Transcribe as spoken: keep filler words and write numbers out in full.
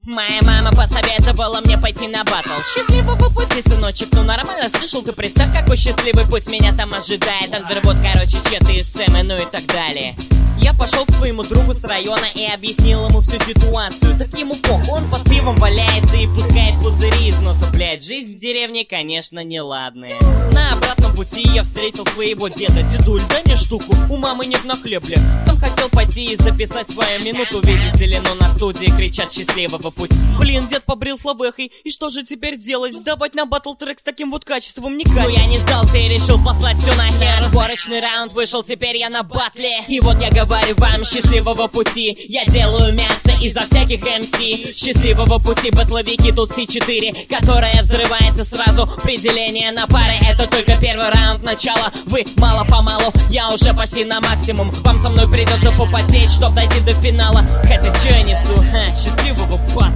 Моя мама посоветовала мне пойти на баттл. Счастливого пути, сыночек, ну нормально, слышал, ты представь, какой счастливый путь меня там ожидает. Андервуд, короче, четы из сцены, ну и так далее. Я пошел к своему другу с района и объяснил ему всю ситуацию. Так ему похуй, он под пивом валяется и пускает пузыри из носа. Блять, жизнь в деревне, конечно, неладная. На обратном пути я встретил своего деда. Дедуль, дай мне штуку, у мамы нет на хлеб, бля. Сам хотел пойти и записать свою минуту, видите ли, но на студии кричат счастливого пути. Блин, дед побрил с лавехой, и что же теперь делать? Сдавать на батл трек с таким вот качеством не катит. Ну я не сдался и решил послать все нахер. Отборочный раунд вышел, теперь я на батле. И вот я говорю вам счастливого пути. Я делаю мясо изо всяких эм си. Счастливого пути, батловики тут си четыре, которая взрывается сразу. Определение на паре, это только первый раунд, начало. Вы мало-помалу, я уже почти на максимум. Вам со мной придется попотеть, чтоб дойти до финала. Хотя че я несу? Ха, счастливого батла.